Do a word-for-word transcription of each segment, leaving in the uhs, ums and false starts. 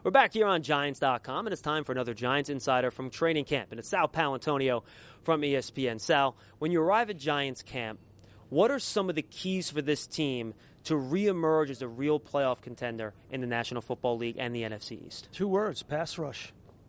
We're back here on Giants dot com, and it's time for another Giants Insider from training camp. And it's Sal Paolantonio from E S P N. Sal, when you arrive at Giants camp, what are some of the keys for this team to reemerge as a real playoff contender in the National Football League and the N F C East? Two words, pass rush.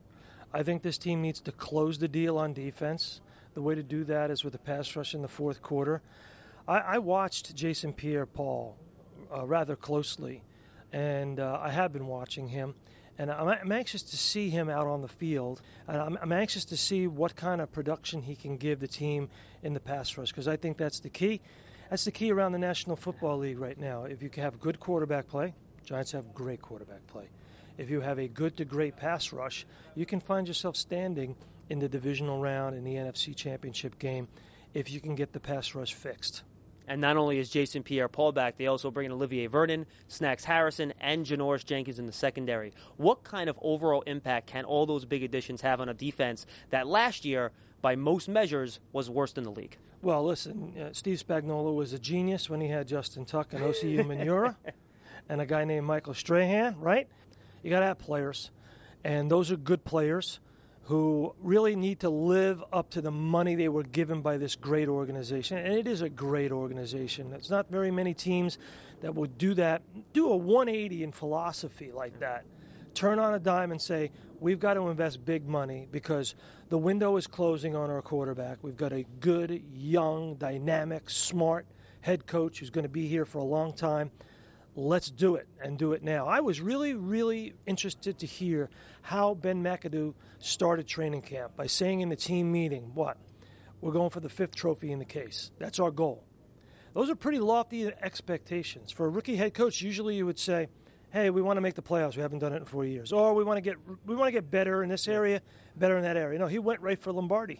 I think this team needs to close the deal on defense. The way to do that is with a pass rush in the fourth quarter. I, I watched Jason Pierre-Paul uh, rather closely, and uh, I have been watching him. And I'm, I'm anxious to see him out on the field. And I'm, I'm anxious to see what kind of production he can give the team in the pass rush, because I think that's the key. That's the key around the National Football League right now. If you can have good quarterback play, Giants have great quarterback play. If you have a good to great pass rush, you can find yourself standing in the divisional round in the N F C Championship game if you can get the pass rush fixed. And not only is Jason Pierre-Paul back, they also bring in Olivier Vernon, Snacks Harrison, and Janoris Jenkins in the secondary. What kind of overall impact can all those big additions have on a defense that last year, by most measures, was worst in the league? Well, listen, uh, Steve Spagnuolo was a genius when he had Justin Tuck and Osi Umenyiora and a guy named Michael Strahan, right? You got to have players, and those are good players who really need to live up to the money they were given by this great organization. And it is a great organization. It's not very many teams that would do that, do a one eighty in philosophy like that. Turn on a dime and say, we've got to invest big money because the window is closing on our quarterback. We've got a good, young, dynamic, smart head coach who's going to be here for a long time. Let's do it, and do it now. I was really, really interested to hear how Ben McAdoo started training camp by saying in the team meeting, what? We're going for the fifth trophy in the case. That's our goal. Those are pretty lofty expectations. For a rookie head coach, usually you would say, hey, we want to make the playoffs. We haven't done it in four years. Or we want to get we want to get better in this area, better in that area. No, he went right for Lombardi.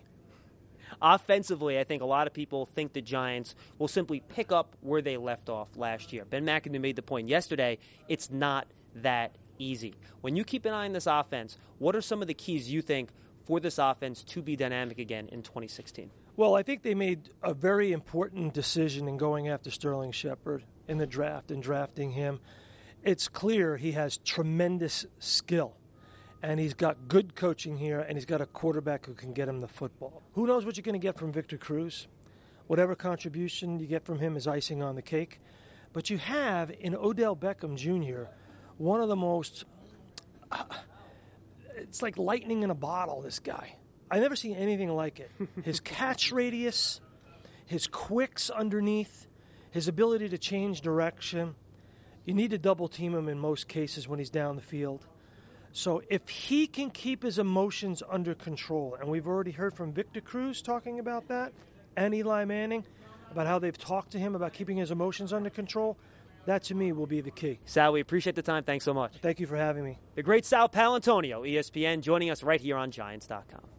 Offensively, I think a lot of people think the Giants will simply pick up where they left off last year. Ben McAdoo made the point yesterday, it's not that easy. When you keep an eye on this offense, what are some of the keys you think for this offense to be dynamic again in twenty sixteen? Well, I think they made a very important decision in going after Sterling Shepard in the draft and drafting him. It's clear he has tremendous skill. And he's got good coaching here, and he's got a quarterback who can get him the football. Who knows what you're going to get from Victor Cruz? Whatever contribution you get from him is icing on the cake. But you have, in Odell Beckham Junior, one of the most, uh, it's like lightning in a bottle, this guy. I've never seen anything like it. His catch radius, his quicks underneath, his ability to change direction. You need to double team him in most cases when he's down the field. So if he can keep his emotions under control, and we've already heard from Victor Cruz talking about that, and Eli Manning, about how they've talked to him about keeping his emotions under control, that to me will be the key. Sal, we appreciate the time. Thanks so much. Thank you for having me. The great Sal Paolantonio, E S P N, joining us right here on Giants dot com.